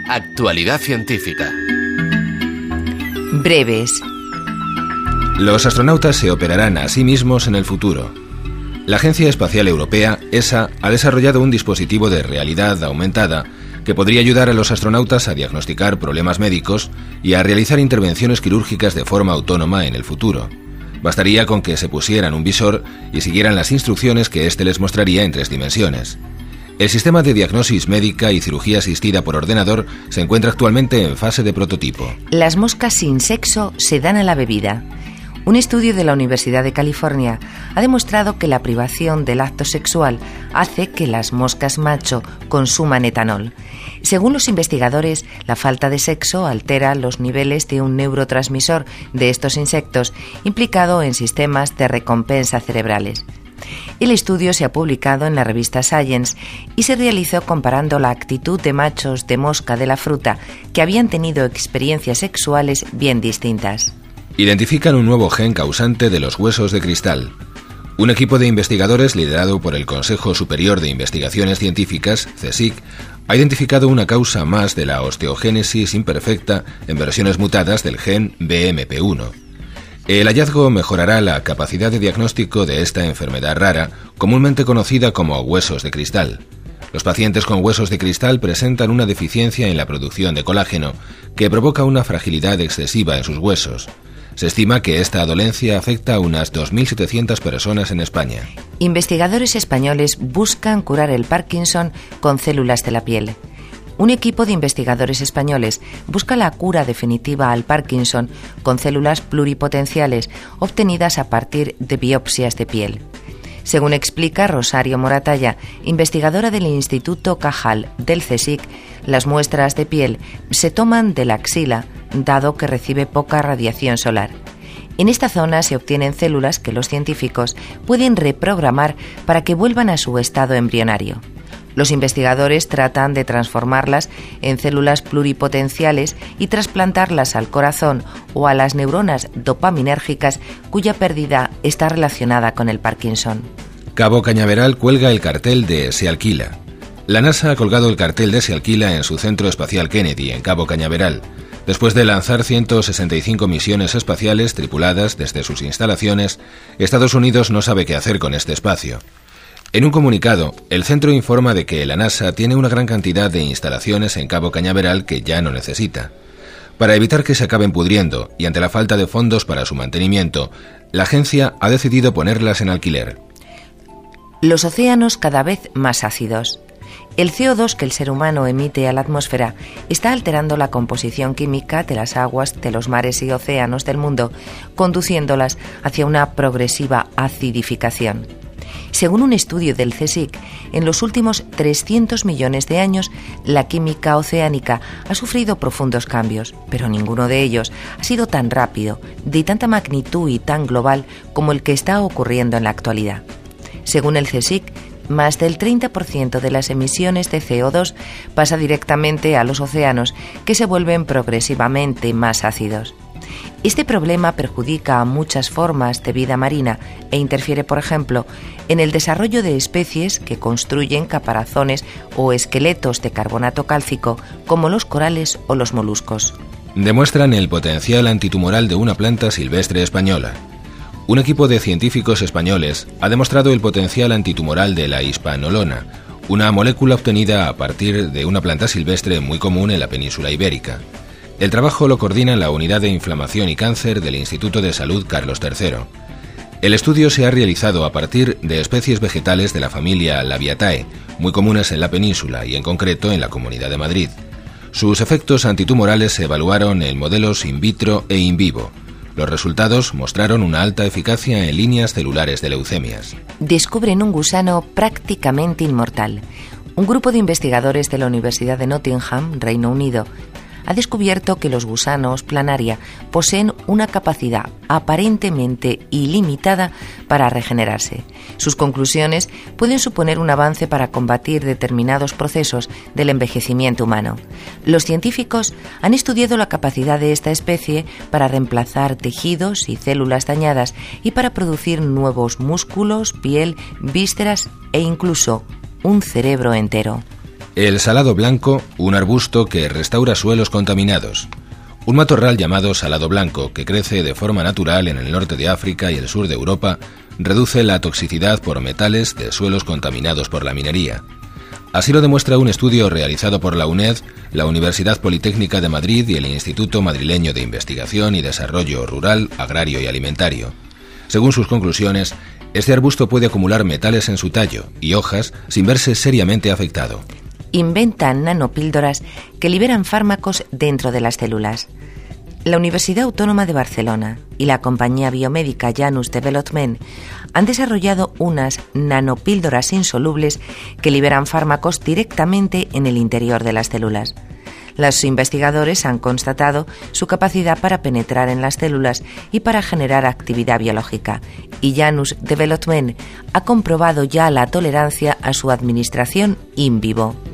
Actualidad científica. Breves. Los astronautas se operarán a sí mismos en el futuro. La Agencia Espacial Europea, ESA, ha desarrollado un dispositivo de realidad aumentada que podría ayudar a los astronautas a diagnosticar problemas médicos y a realizar intervenciones quirúrgicas de forma autónoma en el futuro. Bastaría con que se pusieran un visor y siguieran las instrucciones que éste les mostraría en 3 dimensiones. El sistema de diagnosis médica y cirugía asistida por ordenador se encuentra actualmente en fase de prototipo. Las moscas sin sexo se dan a la bebida. Un estudio de la Universidad de California ha demostrado que la privación del acto sexual hace que las moscas macho consuman etanol. Según los investigadores, la falta de sexo altera los niveles de un neurotransmisor de estos insectos implicado en sistemas de recompensa cerebrales. El estudio se ha publicado en la revista Science y se realizó comparando la actitud de machos de mosca de la fruta que habían tenido experiencias sexuales bien distintas. Identifican un nuevo gen causante de los huesos de cristal. Un equipo de investigadores liderado por el Consejo Superior de Investigaciones Científicas, CSIC, ha identificado una causa más de la osteogénesis imperfecta en versiones mutadas del gen BMP1. El hallazgo mejorará la capacidad de diagnóstico de esta enfermedad rara, comúnmente conocida como huesos de cristal. Los pacientes con huesos de cristal presentan una deficiencia en la producción de colágeno que provoca una fragilidad excesiva en sus huesos. Se estima que esta dolencia afecta a unas 2.700 personas en España. Investigadores españoles buscan curar el Parkinson con células de la piel. Un equipo de investigadores españoles busca la cura definitiva al Parkinson con células pluripotenciales obtenidas a partir de biopsias de piel. Según explica Rosario Moratalla, investigadora del Instituto Cajal del CSIC, las muestras de piel se toman de la axila, dado que recibe poca radiación solar. En esta zona se obtienen células que los científicos pueden reprogramar para que vuelvan a su estado embrionario. Los investigadores tratan de transformarlas en células pluripotenciales y trasplantarlas al corazón o a las neuronas dopaminérgicas cuya pérdida está relacionada con el Parkinson. Cabo Cañaveral cuelga el cartel de Se alquila. La NASA ha colgado el cartel de Se alquila en su Centro Espacial Kennedy, en Cabo Cañaveral, después de lanzar 165 misiones espaciales tripuladas desde sus instalaciones. Estados Unidos no sabe qué hacer con este espacio. En un comunicado, el centro informa de que la NASA tiene una gran cantidad de instalaciones en Cabo Cañaveral que ya no necesita. Para evitar que se acaben pudriendo y ante la falta de fondos para su mantenimiento, la agencia ha decidido ponerlas en alquiler. Los océanos cada vez más ácidos. El CO2 que el ser humano emite a la atmósfera está alterando la composición química de las aguas de los mares y océanos del mundo, conduciéndolas hacia una progresiva acidificación. Según un estudio del CSIC, en los últimos 300 millones de años, la química oceánica ha sufrido profundos cambios, pero ninguno de ellos ha sido tan rápido, de tanta magnitud y tan global como el que está ocurriendo en la actualidad. Según el CSIC, más del 30% de las emisiones de CO2 pasa directamente a los océanos, que se vuelven progresivamente más ácidos. Este problema perjudica a muchas formas de vida marina e interfiere, por ejemplo, en el desarrollo de especies que construyen caparazones o esqueletos de carbonato cálcico, como los corales o los moluscos. Demuestran el potencial antitumoral de una planta silvestre española. Un equipo de científicos españoles ha demostrado el potencial antitumoral de la hispanolona, una molécula obtenida a partir de una planta silvestre muy común en la península ibérica. El trabajo lo coordina la Unidad de Inflamación y Cáncer del Instituto de Salud Carlos III. El estudio se ha realizado a partir de especies vegetales de la familia Labiatae, muy comunes en la península y en concreto en la Comunidad de Madrid. Sus efectos antitumorales se evaluaron en modelos in vitro e in vivo. Los resultados mostraron una alta eficacia en líneas celulares de leucemias. Descubren un gusano prácticamente inmortal. Un grupo de investigadores de la Universidad de Nottingham, Reino Unido, ha descubierto que los gusanos planaria poseen una capacidad aparentemente ilimitada para regenerarse. Sus conclusiones pueden suponer un avance para combatir determinados procesos del envejecimiento humano. Los científicos han estudiado la capacidad de esta especie para reemplazar tejidos y células dañadas y para producir nuevos músculos, piel, vísceras e incluso un cerebro entero. El salado blanco, un arbusto que restaura suelos contaminados. Un matorral llamado salado blanco, que crece de forma natural en el norte de África y el sur de Europa, reduce la toxicidad por metales de suelos contaminados por la minería. Así lo demuestra un estudio realizado por la UNED, la Universidad Politécnica de Madrid y el Instituto Madrileño de Investigación y Desarrollo Rural, Agrario y Alimentario. Según sus conclusiones, este arbusto puede acumular metales en su tallo y hojas sin verse seriamente afectado. Inventan nanopíldoras que liberan fármacos dentro de las células. La Universidad Autónoma de Barcelona y la compañía biomédica Janus Development han desarrollado unas nanopíldoras insolubles que liberan fármacos directamente en el interior de las células. Los investigadores han constatado su capacidad para penetrar en las células y para generar actividad biológica, y Janus Development ha comprobado ya la tolerancia a su administración in vivo.